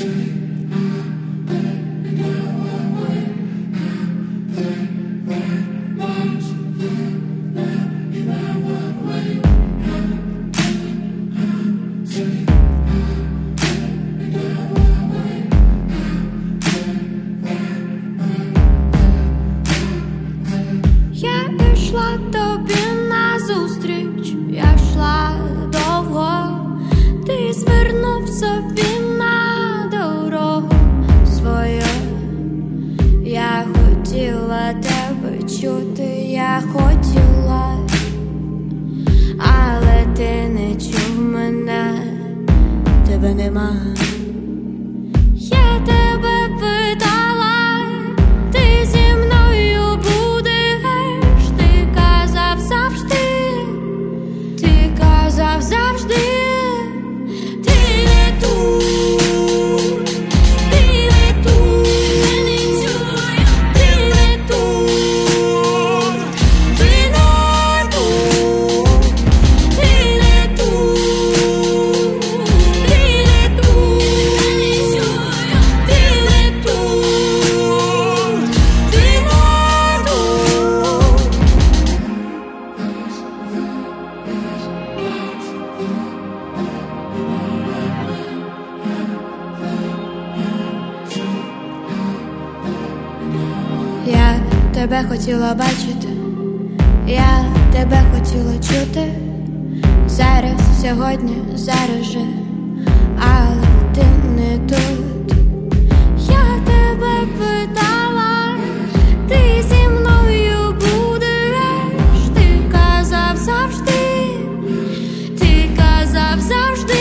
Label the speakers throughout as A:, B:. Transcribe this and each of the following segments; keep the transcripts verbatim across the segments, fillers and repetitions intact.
A: Тебе хотіла бачити, я тебе хотіла чути. Зараз, сьогодні, зараз же, але ти не тут. Я тебе питала, ти зі мною будеш. Ти казав завжди, ти казав завжди.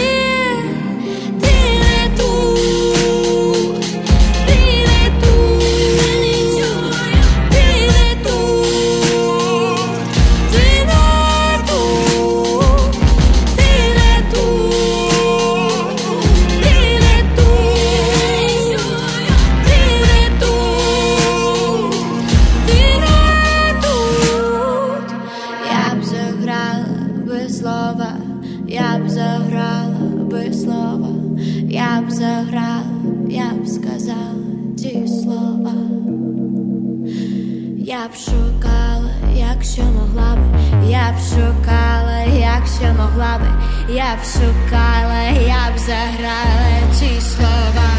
A: Я б заграла би слова, я б заграла, я б сказала ті слова. Я б шукала, якщо могла би, я б шукала, якщо могла би, я б шукала, я б заграла ті слова.